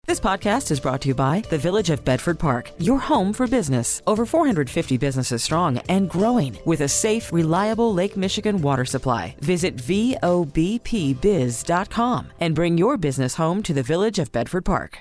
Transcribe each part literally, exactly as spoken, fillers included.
This podcast is brought to you by the Village of Bedford Park, your home for business. Over four hundred fifty businesses strong and growing with a safe, reliable Lake Michigan water supply. Visit V O B P biz dot com and bring your business home to the Village of Bedford Park.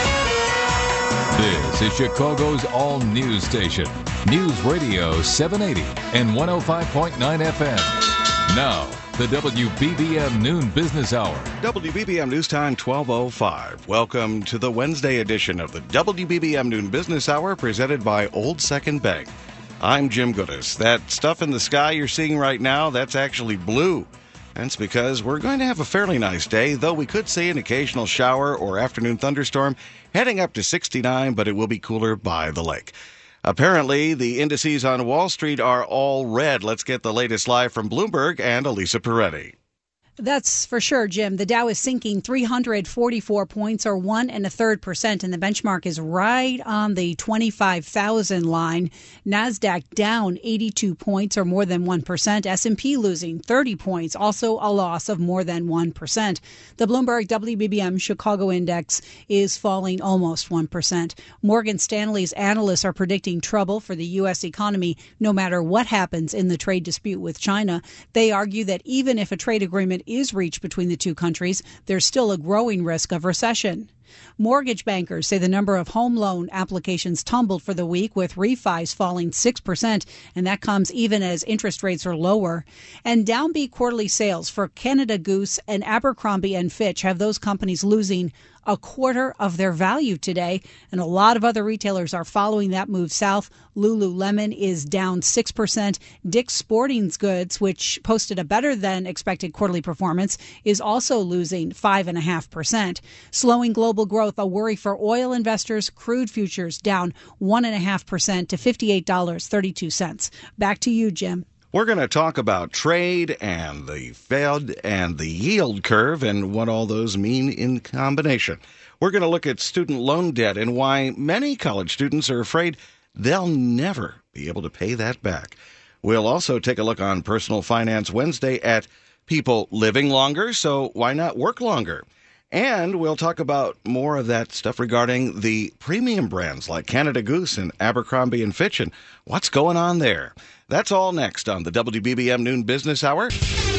This is Chicago's all-news station, News Radio seven eighty and one oh five point nine F M. Now, the W B B M Noon Business Hour. W B B M News Time, twelve oh five. Welcome to the Wednesday edition of the W B B M Noon Business Hour, presented by Old Second Bank. I'm Jim Goodis. That stuff in the sky you're seeing right now, that's actually blue. That's because we're going to have a fairly nice day, though we could see an occasional shower or afternoon thunderstorm heading up to sixty-nine, but it will be cooler by the lake. Apparently, the indices on Wall Street are all red. Let's get the latest live from Bloomberg and Elisa Peretti. That's for sure, Jim. The Dow is sinking three hundred forty-four points, or one and a third percent, and the benchmark is right on the twenty-five thousand line. NASDAQ down eighty-two points, or more than one percent. S and P losing thirty points, also a loss of more than one percent. The Bloomberg W B B M Chicago Index is falling almost one percent. Morgan Stanley's analysts are predicting trouble for the U S economy no matter what happens in the trade dispute with China. They argue that even if a trade agreement is reached between the two countries, there's still a growing risk of recession. Mortgage bankers say the number of home loan applications tumbled for the week, with refis falling six percent, and that comes even as interest rates are lower. And downbeat quarterly sales for Canada Goose and Abercrombie and Fitch have those companies losing a quarter of their value today, and a lot of other retailers are following that move south. Lululemon is down six percent. Dick's Sporting Goods, which posted a better than expected quarterly performance, is also losing five point five percent. Slowing global growth, a worry for oil investors. Crude futures down one point five percent to fifty-eight dollars and thirty-two cents. Back to you, Jim. We're going to talk about trade and the Fed and the yield curve and what all those mean in combination. We're going to look at student loan debt and why many college students are afraid they'll never be able to pay that back. We'll also take a look on Personal Finance Wednesday at people living longer, so why not work longer? And we'll talk about more of that stuff regarding the premium brands like Canada Goose and Abercrombie and Fitch and what's going on there. That's all next on the W B B M Noon Business Hour.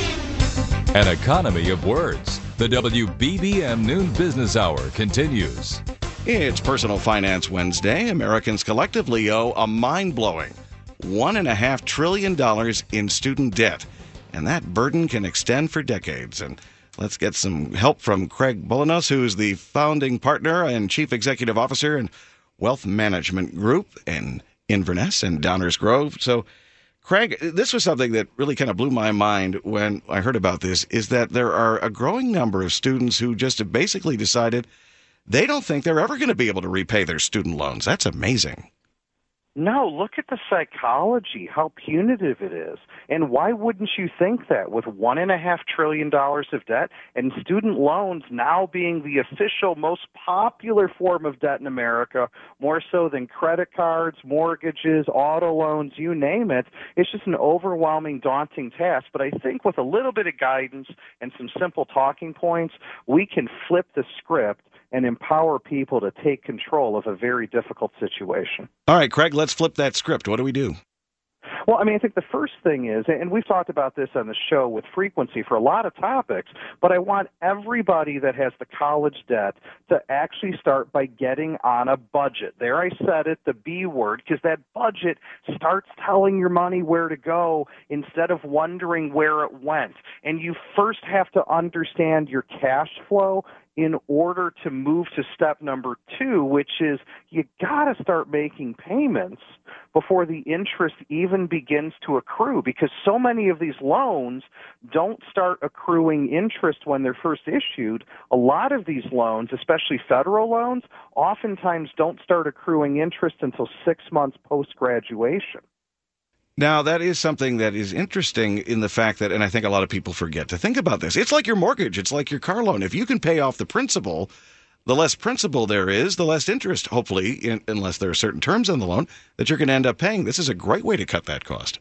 An economy of words. The W B B M Noon Business Hour continues. It's Personal Finance Wednesday. Americans collectively owe a mind-blowing one point five trillion dollars in student debt, and that burden can extend for decades. And let's get some help from Craig Bolanos, who is the founding partner and chief executive officer in Wealth Management Group in Inverness and Downers Grove. So, Craig, this was something that really kind of blew my mind when I heard about this, is that there are a growing number of students who just basically decided they don't think they're ever going to be able to repay their student loans. That's amazing. No, look at the psychology, how punitive it is. And why wouldn't you think that with one and a half trillion dollars of debt and student loans now being the official most popular form of debt in America, more so than credit cards, mortgages, auto loans, you name it, it's just an overwhelming, daunting task. But I think with a little bit of guidance and some simple talking points, we can flip the script and empower people to take control of a very difficult situation. All right, Craig, let's flip that script. What do we do? Well, I mean, I think the first thing is, and we've talked about this on the show with frequency for a lot of topics, but I want everybody that has the college debt to actually start by getting on a budget. There I said it, the B word, because that budget starts telling your money where to go instead of wondering where it went. And you first have to understand your cash flow in order to move to step number two, which is you got to start making payments before the interest even begins to accrue, because so many of these loans don't start accruing interest when they're first issued. A lot of these loans, especially federal loans, oftentimes don't start accruing interest until six months post-graduation. Now, that is something that is interesting in the fact that, and I think a lot of people forget to think about this, it's like your mortgage, it's like your car loan. If you can pay off the principal, the less principal there is, the less interest, hopefully, in, unless there are certain terms on the loan, that you're going to end up paying. This is a great way to cut that cost.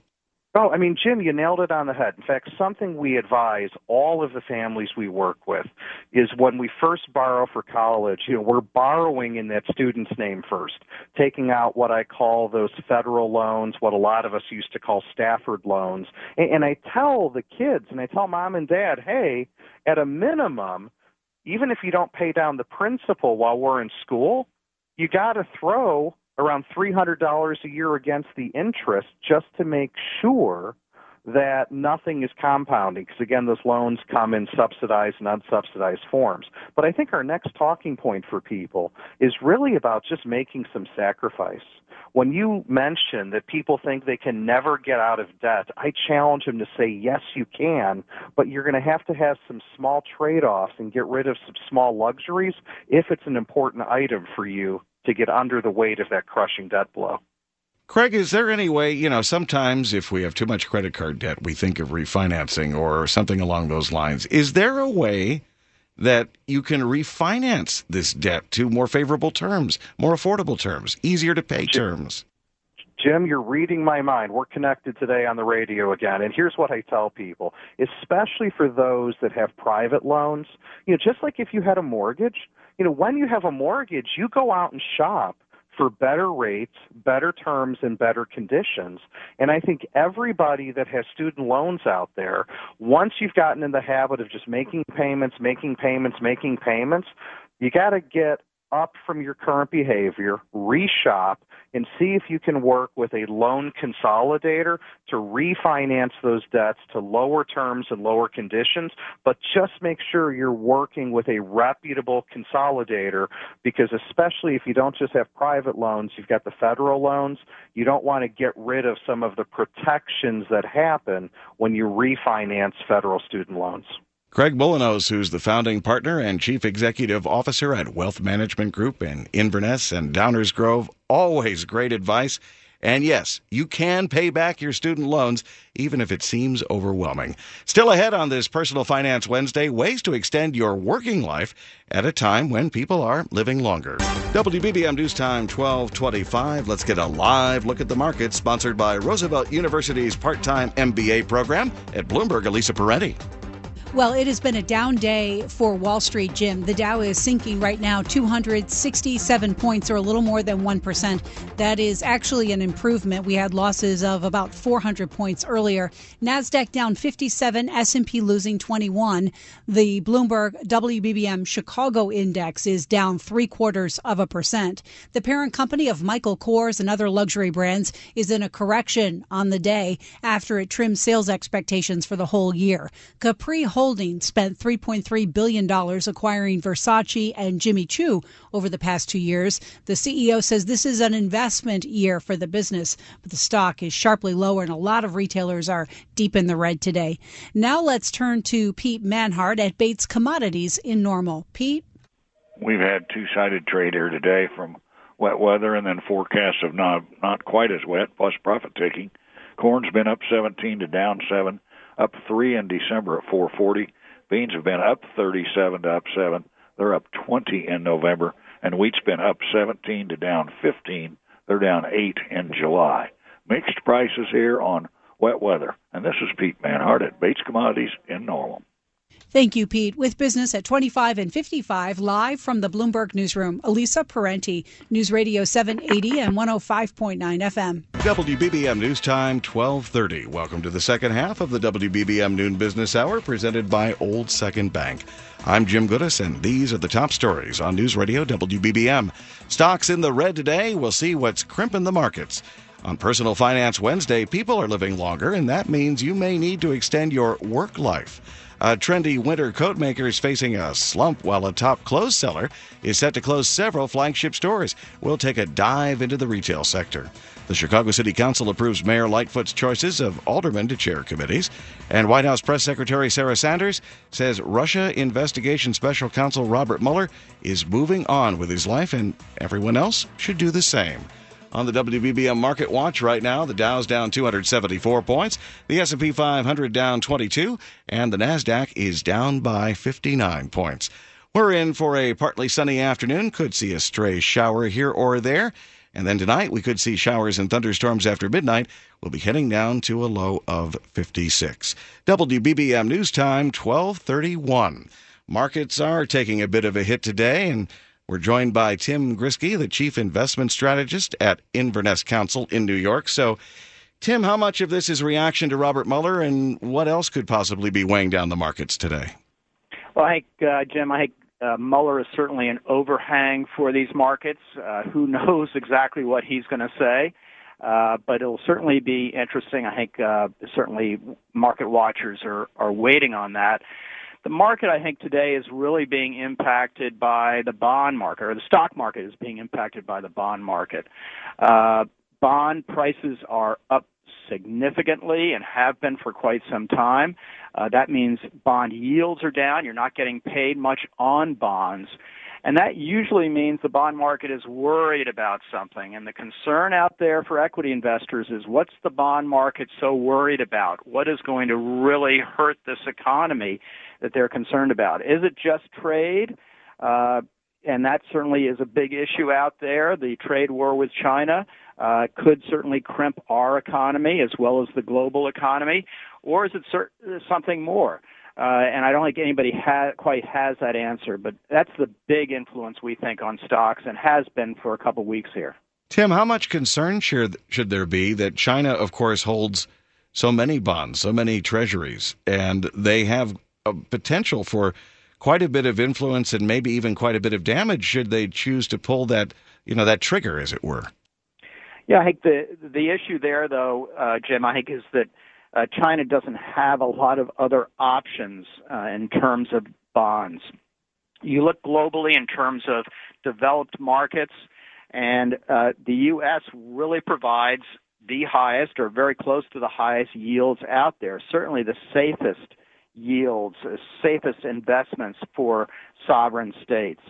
Oh, I mean, Jim, you nailed it on the head. In fact, something we advise all of the families we work with is when we first borrow for college, you know, we're borrowing in that student's name first, taking out what I call those federal loans, what a lot of us used to call Stafford loans. And, and I tell the kids, and I tell mom and dad, hey, at a minimum, even if you don't pay down the principal while we're in school, you got to throw around three hundred dollars a year against the interest just to make sure that nothing is compounding, because, again, those loans come in subsidized and unsubsidized forms. But I think our next talking point for people is really about just making some sacrifice. When you mention that people think they can never get out of debt, I challenge them to say, yes, you can, but you're going to have to have some small trade-offs and get rid of some small luxuries if it's an important item for you to get under the weight of that crushing debt blow. Craig, is there any way, you know, sometimes if we have too much credit card debt, we think of refinancing or something along those lines. Is there a way that you can refinance this debt to more favorable terms, more affordable terms, easier to pay terms? Jim, you're reading my mind. We're connected today on the radio again. And here's what I tell people, especially for those that have private loans. You know, just like if you had a mortgage, you know, when you have a mortgage, you go out and shop for better rates, better terms, and better conditions. And I think everybody that has student loans out there, once you've gotten in the habit of just making payments, making payments, making payments, you got to get up from your current behavior, reshop, and see if you can work with a loan consolidator to refinance those debts to lower terms and lower conditions, but just make sure you're working with a reputable consolidator, because especially if you don't just have private loans, you've got the federal loans, you don't want to get rid of some of the protections that happen when you refinance federal student loans. Craig Bolanos, who's the founding partner and chief executive officer at Wealth Management Group in Inverness and Downers Grove. Always great advice. And yes, you can pay back your student loans, even if it seems overwhelming. Still ahead on this Personal Finance Wednesday, ways to extend your working life at a time when people are living longer. W B B M News Time, twelve twenty-five. Let's get a live look at the market, sponsored by Roosevelt University's part-time M B A program at Bloomberg. Elisa Parenti. Well, it has been a down day for Wall Street, Jim. The Dow is sinking right now two hundred sixty-seven points, or a little more than one percent. That is actually an improvement. We had losses of about four hundred points earlier. NASDAQ down fifty-seven, S and P losing twenty-one. The Bloomberg W B B M Chicago Index is down three quarters of a percent. The parent company of Michael Kors and other luxury brands is in a correction on the day after it trimmed sales expectations for the whole year. Capri Holdings spent three point three billion dollars acquiring Versace and Jimmy Choo over the past two years. The C E O says this is an investment year for the business, but the stock is sharply lower and a lot of retailers are deep in the red today. Now let's turn to Pete Manhart at Bates Commodities in Normal. Pete? We've had two-sided trade here today from wet weather and then forecasts of not, not quite as wet, plus profit-taking. Corn's been up seventeen to down seven. Up three in December at four forty. Beans have been up thirty-seven to up seven. They're up twenty in November. And wheat's been up seventeen to down fifteen. They're down eight in July. Mixed prices here on wet weather. And this is Pete Manhart at Bates Commodities in Normal. Thank you, Pete. With business at twenty-five and fifty-five, live from the Bloomberg Newsroom, Elisa Parenti, News Radio seven eighty and one oh five point nine F M. W B B M News Time, twelve thirty. Welcome to the second half of the W B B M Noon Business Hour, presented by Old Second Bank. I'm Jim Goodis, and these are the top stories on News Radio W B B M. Stocks in the red today. We'll see what's crimping the markets. On Personal Finance Wednesday, people are living longer, and that means you may need to extend your work life. A trendy winter coat maker is facing a slump, while a top clothes seller is set to close several flagship stores. We'll take a dive into the retail sector. The Chicago City Council approves Mayor Lightfoot's choices of aldermen to chair committees. And White House Press Secretary Sarah Sanders says Russia investigation special counsel Robert Mueller is moving on with his life, and everyone else should do the same. On the W B B M Market Watch right now, the Dow's down two hundred seventy-four points, the S and P five hundred down twenty-two, and the NASDAQ is down by fifty-nine points. We're in for a partly sunny afternoon. Could see a stray shower here or there. And then tonight, we could see showers and thunderstorms after midnight. We'll be heading down to a low of fifty-six. W B B M News Time, twelve thirty-one. Markets are taking a bit of a hit today, and we're joined by Tim Grisky, the Chief Investment Strategist at Inverness Counsel in New York. So, Tim, how much of this is reaction to Robert Mueller, and what else could possibly be weighing down the markets today? Well, I think, uh, Jim, I think uh, Mueller is certainly an overhang for these markets. Uh, who knows exactly what he's going to say, uh, but it'll certainly be interesting. I think uh, certainly market watchers are, are waiting on that. The market, I think, today is really being impacted by the bond market, or the stock market is being impacted by the bond market. Uh, bond prices are up significantly and have been for quite some time. Uh, that means bond yields are down. You're not getting paid much on bonds. And that usually means the bond market is worried about something. And the concern out there for equity investors is, what's the bond market so worried about? What is going to really hurt this economy that they're concerned about? Is it just trade? Uh, and that certainly is a big issue out there. The trade war with China uh, could certainly crimp our economy as well as the global economy. Or is it cert- something more? Uh, and I don't think anybody ha- quite has that answer, but that's the big influence, we think, on stocks, and has been for a couple weeks here. Tim, how much concern should, should there be that China, of course, holds so many bonds, so many treasuries, and they have a potential for quite a bit of influence and maybe even quite a bit of damage should they choose to pull that, you know, that trigger, as it were? Yeah, I think the the issue there, though, uh, Jim, I think is that Uh, China doesn't have a lot of other options uh, in terms of bonds. You look globally in terms of developed markets, and uh, the U S really provides the highest or very close to the highest yields out there, certainly the safest yields, the safest investments for sovereign states.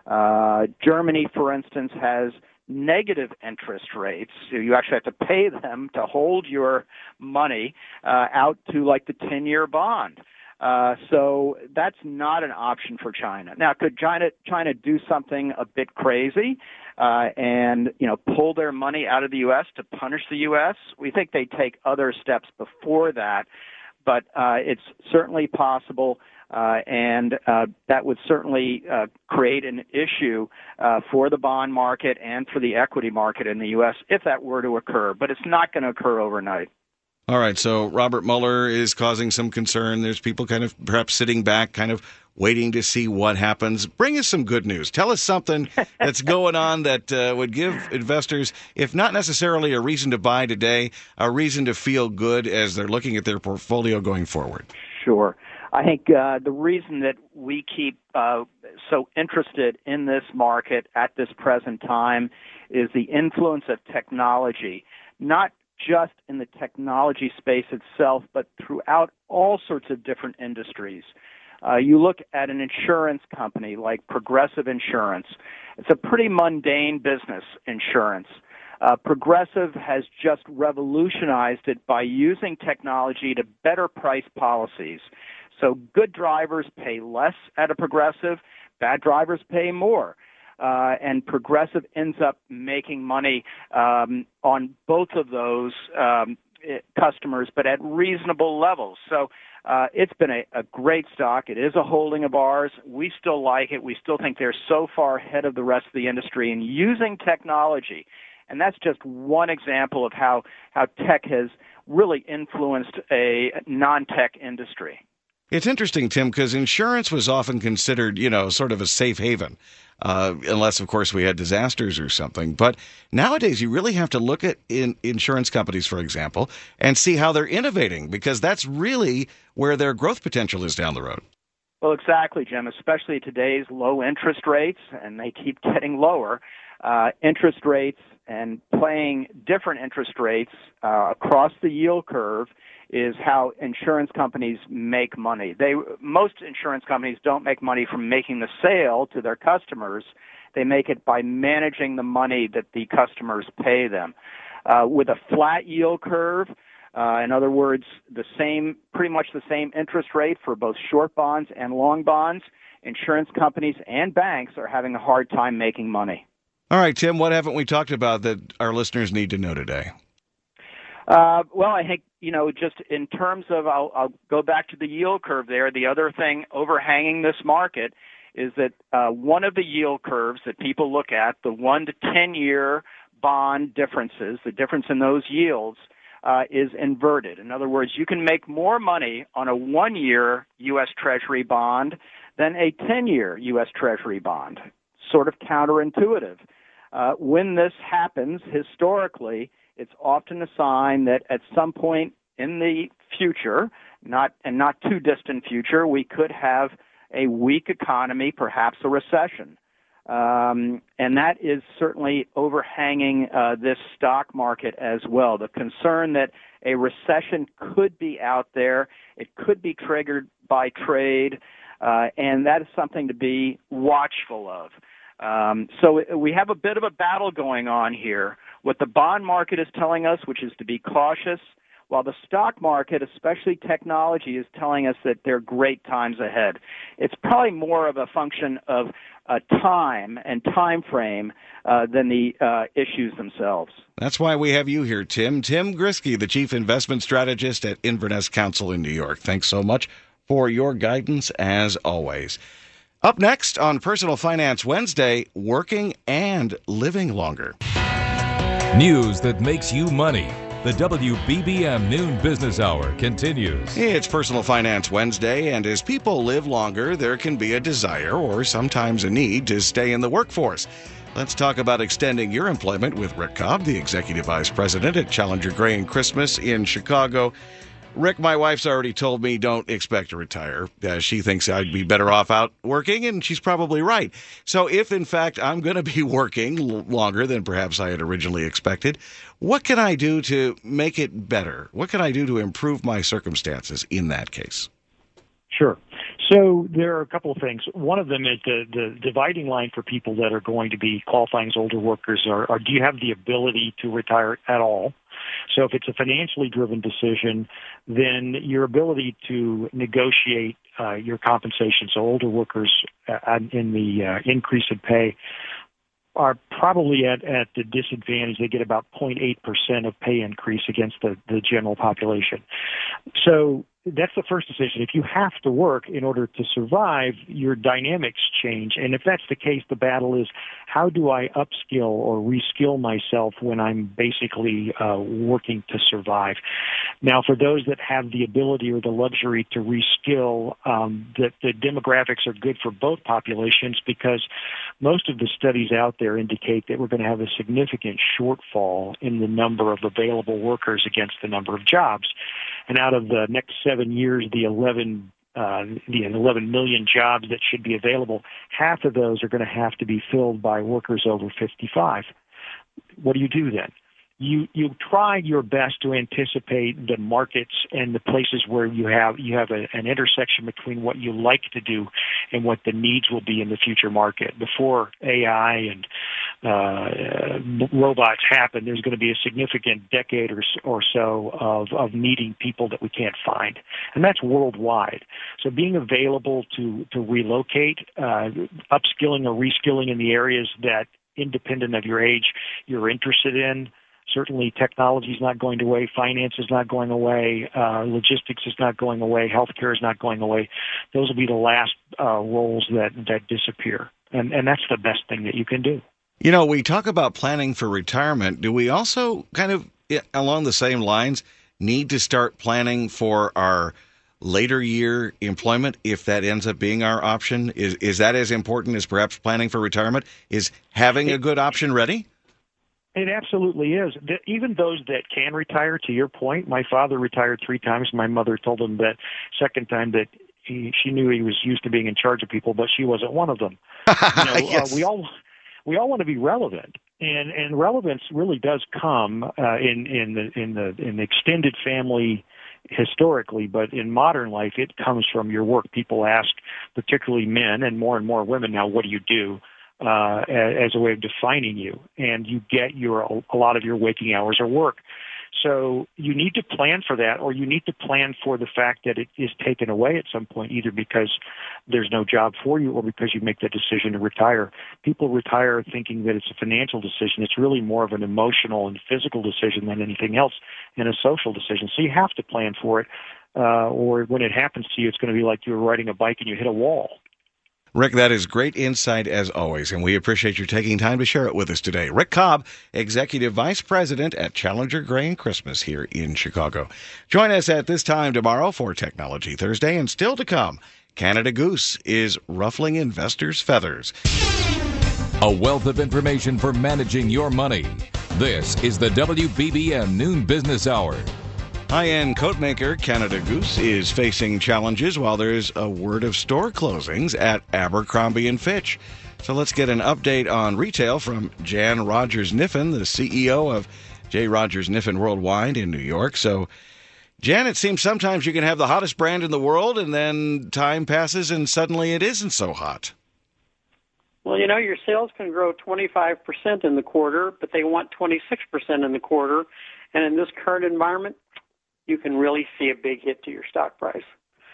Uh, Germany, for instance, has negative interest rates. So you actually have to pay them to hold your money uh, out to like the ten-year bond. Uh, so that's not an option for China. Now, could China China do something a bit crazy uh, and you know pull their money out of the U S to punish the U S? We think they take other steps before that, but uh, it's certainly possible. Uh, and uh, that would certainly uh, create an issue uh, for the bond market and for the equity market in the U S if that were to occur. But it's not going to occur overnight. All right, so Robert Mueller is causing some concern. There's people kind of perhaps sitting back, kind of waiting to see what happens. Bring us some good news. Tell us something that's going on that uh, would give investors, if not necessarily a reason to buy today, a reason to feel good as they're looking at their portfolio going forward. Sure. I think uh, the reason that we keep uh, so interested in this market at this present time is the influence of technology, not just in the technology space itself, but throughout all sorts of different industries. Uh, you look at an insurance company like Progressive Insurance. It's a pretty mundane business, insurance. Uh, Progressive has just revolutionized it by using technology to better price policies. So good drivers pay less at a Progressive, bad drivers pay more. Uh, and Progressive ends up making money um, on both of those um, customers, but at reasonable levels. So uh, it's been a, a great stock. It is a holding of ours. We still like it. We still think they're so far ahead of the rest of the industry in using technology. And that's just one example of how, how tech has really influenced a non-tech industry. It's interesting, Tim, because insurance was often considered, you know, sort of a safe haven, uh, unless, of course, we had disasters or something. But nowadays, you really have to look at in insurance companies, for example, and see how they're innovating, because that's really where their growth potential is down the road. Well, exactly, Jim, especially today's low interest rates, and they keep getting lower. Uh, interest rates and playing different interest rates uh, across the yield curve is how insurance companies make money. They most insurance companies don't make money from making the sale to their customers. They make it by managing the money that the customers pay them. Uh, with a flat yield curve, uh, in other words, the same, pretty much the same interest rate for both short bonds and long bonds, insurance companies and banks are having a hard time making money. All right, Tim, what haven't we talked about that our listeners need to know today? Uh, well, I think, you know, just in terms of, I'll, I'll go back to the yield curve there. The other thing overhanging this market is that uh, one of the yield curves that people look at, the one to ten year bond differences, the difference in those yields, uh, is inverted. In other words, you can make more money on a one year U S Treasury bond than a ten year U S Treasury bond. Sort of counterintuitive. Uh, when this happens, historically, it's often a sign that at some point in the future, not and not too distant future, we could have a weak economy, perhaps a recession. Um, and that is certainly overhanging uh, this stock market as well. The concern that a recession could be out there, it could be triggered by trade, uh, and that is something to be watchful of. Um, so we have a bit of a battle going on here. What the bond market is telling us, which is to be cautious, while the stock market, especially technology, is telling us that there are great times ahead. It's probably more of a function of uh, time and time frame uh, than the uh, issues themselves. That's why we have you here, Tim. Tim Grisky, the Chief Investment Strategist at Inverness Counsel in New York. Thanks so much for your guidance, as always. Up next on Personal Finance Wednesday, working and living longer. News that makes you money. The W B B M Noon Business Hour continues. It's Personal Finance Wednesday, and as people live longer, there can be a desire or sometimes a need to stay in the workforce. Let's talk about extending your employment with Rick Cobb, the Executive Vice President at Challenger Gray and Christmas in Chicago. Rick, my wife's already told me don't expect to retire. Uh, she thinks I'd be better off out working, and she's probably right. So if, in fact, I'm going to be working l- longer than perhaps I had originally expected, what can I do to make it better? What can I do to improve my circumstances in that case? Sure. So there are a couple of things. One of them is the, the dividing line for people that are going to be qualifying as older workers are, are do you have the ability to retire at all? So if it's a financially driven decision, then your ability to negotiate uh, your compensation, so older workers uh, in the uh, increase in pay are probably at, at the disadvantage. They get about zero point eight percent of pay increase against the, the general population. So that's the first decision. If you have to work in order to survive, your dynamics change. And if that's the case, the battle is how do I upskill or reskill myself when I'm basically uh, working to survive? Now, for those that have the ability or the luxury to reskill, um, the, the demographics are good for both populations because most of the studies out there indicate that we're going to have a significant shortfall in the number of available workers against the number of jobs. And out of the next seven years, the eleven uh, the eleven million jobs that should be available, half of those are going to have to be filled by workers over fifty-five. What do you do then? You you try your best to anticipate the markets and the places where you have you have a, an intersection between what you like to do and what the needs will be in the future market. Before A I and uh, robots happen, there's going to be a significant decade or, or so of, of needing people that we can't find, and that's worldwide. So being available to to relocate, uh, upskilling or reskilling in the areas that, independent of your age, you're interested in. Certainly technology is not going away, finance is not going away, uh, logistics is not going away, healthcare is not going away. Those will be the last uh, roles that, that disappear. And, and that's the best thing that you can do. You know, we talk about planning for retirement. Do we also kind of, along the same lines, need to start planning for our later year employment if that ends up being our option? Is, is that as important as perhaps planning for retirement? Is having a good option ready? It absolutely is. Even those that can retire, to your point, my father retired three times. My mother told him that second time that he, she knew he was used to being in charge of people, but she wasn't one of them. You know, yes. uh, we all we all want to be relevant, and and relevance really does come uh, in in the in the in the extended family historically, but in modern life, it comes from your work. People ask, particularly men, and more and more women now, what do you do? Uh, as a way of defining you, and you get your a lot of your waking hours are work. So you need to plan for that, or you need to plan for the fact that it is taken away at some point, either because there's no job for you or because you make the decision to retire. People retire thinking that it's a financial decision. It's really more of an emotional and physical decision than anything else, and a social decision. So you have to plan for it, uh, or when it happens to you, it's going to be like you were riding a bike and you hit a wall. Rick, that is great insight as always, and we appreciate you taking time to share it with us today. Rick Cobb, Executive Vice President at Challenger Grain Christmas here in Chicago. Join us at this time tomorrow for Technology Thursday, and still to come, Canada Goose is ruffling investors' feathers. A wealth of information for managing your money. This is the W B B M Noon Business Hour. High-end coat maker Canada Goose is facing challenges while there's a word of store closings at Abercrombie and Fitch. So let's get an update on retail from Jan Rogers-Niffen, the C E O of J. Rogers-Niffen Worldwide in New York. So, Jan, it seems sometimes you can have the hottest brand in the world and then time passes and suddenly it isn't so hot. Well, you know, your sales can grow twenty-five percent in the quarter, but they want twenty-six percent in the quarter. And in this current environment, you can really see a big hit to your stock price.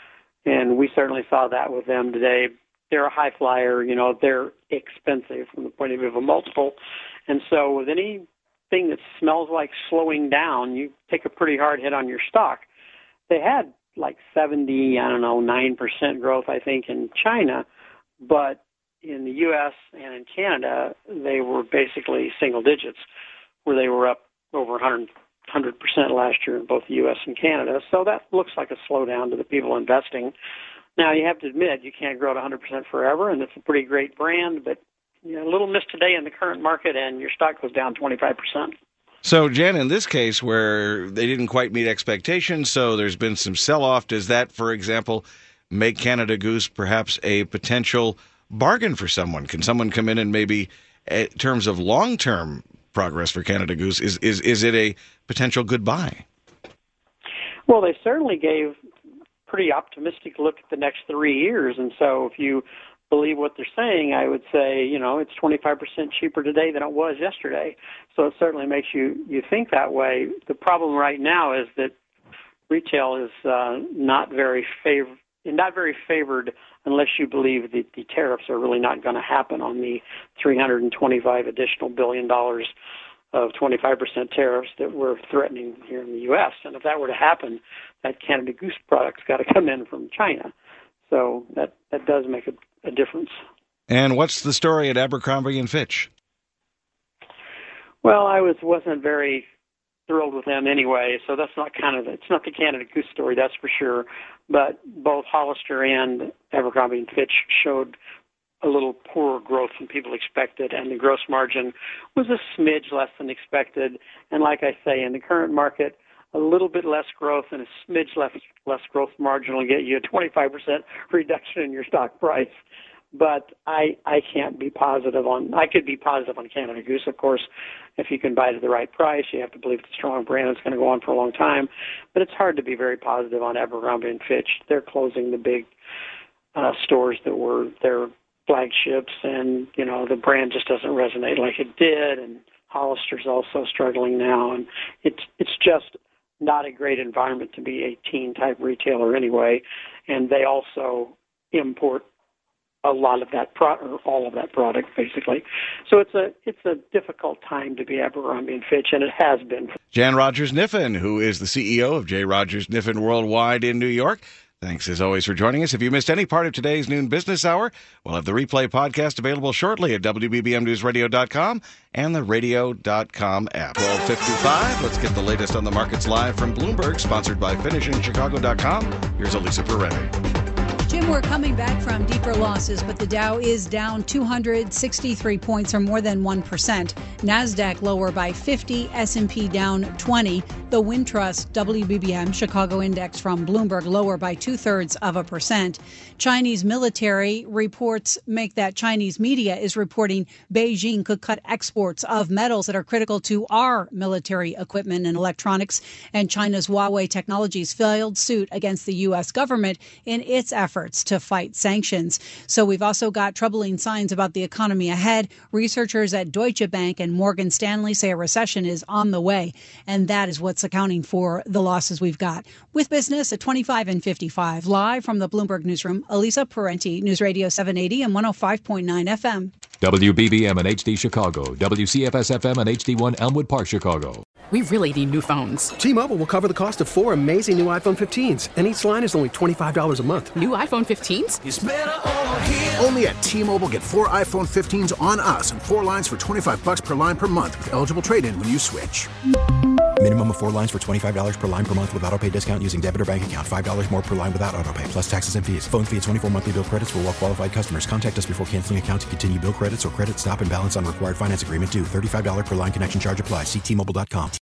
And we certainly saw that with them today. They're a high flyer, you know, they're expensive from the point of view of a multiple. And so with anything that smells like slowing down, you take a pretty hard hit on your stock. They had like seventy, I don't know, nine percent growth, I think, in China, but in the U S and in Canada, they were basically single digits, where they were up over one hundred one hundred percent last year in both the U S and Canada. So that looks like a slowdown to the people investing. Now, you have to admit, you can't grow at one hundred percent forever, and it's a pretty great brand, but you know, a little miss today in the current market, and your stock goes down twenty-five percent. So, Jen, in this case where they didn't quite meet expectations, so there's been some sell-off, does that, for example, make Canada Goose perhaps a potential bargain for someone? Can someone come in and maybe, in terms of long-term progress for Canada Goose, is, is, is it a potential good buy? Well, they certainly gave pretty optimistic look at the next three years, and so if you believe what they're saying, I would say, you know, it's twenty-five percent cheaper today than it was yesterday. So it certainly makes you, you think that way. The problem right now is that retail is uh, not very fav- not very favored unless you believe that the tariffs are really not going to happen on the three hundred twenty-five additional billion dollars of twenty-five percent tariffs that we're threatening here in the U S. And if that were to happen, that Canada Goose product's got to come in from China. So that, that does make a, a difference. And what's the story at Abercrombie and Fitch? Well, I was, wasn't very thrilled with them anyway, so that's not kind of, it's not the Canada Goose story, that's for sure. But both Hollister and Abercrombie and Fitch showed a little poorer growth than people expected, and the gross margin was a smidge less than expected. And like I say, in the current market, a little bit less growth and a smidge less, less growth margin will get you a twenty-five percent reduction in your stock price. But I I can't be positive on, I could be positive on Canada Goose, of course. If you can buy it at the right price, you have to believe it's a strong brand that's going to go on for a long time. But it's hard to be very positive on Abercrombie and Fitch. They're closing the big uh, stores that were their flagships, and, you know, the brand just doesn't resonate like it did, and Hollister's also struggling now, and it's it's just not a great environment to be a teen-type retailer anyway, and they also import a lot of that pro- or all of that product, basically. So it's a it's a difficult time to be Abercrombie and Fitch, and it has been. Jan Rogers-Niffen, who is the C E O of J. Rogers-Niffen Worldwide in New York. Thanks, as always, for joining us. If you missed any part of today's Noon Business Hour, we'll have the replay podcast available shortly at W B B M news radio dot com and the radio dot com app. twelve fifty-five, let's get the latest on the markets live from Bloomberg, sponsored by finishing chicago dot com. Here's Elisa Peretti. Jim, we're coming back from deeper losses, but the Dow is down two hundred sixty-three points, or more than one percent. NASDAQ lower by fifty, S and P down twenty. The Wintrust W B B M Chicago Index from Bloomberg lower by two-thirds of a percent. Chinese military reports make that Chinese media is reporting Beijing could cut exports of metals that are critical to our military equipment and electronics, and China's Huawei Technologies filed suit against the U S government in its efforts to fight sanctions. So we've also got troubling signs about the economy ahead. Researchers at Deutsche Bank and and Morgan Stanley say a recession is on the way, and that is what's accounting for the losses we've got. With business at twenty-five and fifty-five, live from the Bloomberg Newsroom, Elisa Parenti, News Radio seven eighty and one oh five point nine F M. W B B M and H D Chicago, W C F S F M and H D one Elmwood Park, Chicago. We really need new phones. T-Mobile will cover the cost of four amazing new iPhone fifteens, and each line is only twenty-five dollars a month. New iPhone fifteens? It's better over here. Only at T-Mobile, get four iPhone fifteens on us and four lines for twenty-five dollars per line per month with eligible trade-in when you switch. Minimum of four lines for twenty-five dollars per line per month with autopay discount using debit or bank account. five dollars more per line without autopay, plus taxes and fees. Phone fee at twenty-four monthly bill credits for well-qualified customers. Contact us before canceling account to continue bill credits or credit stop and balance on required finance agreement due. thirty-five dollars per line connection charge applies. See T Mobile dot com.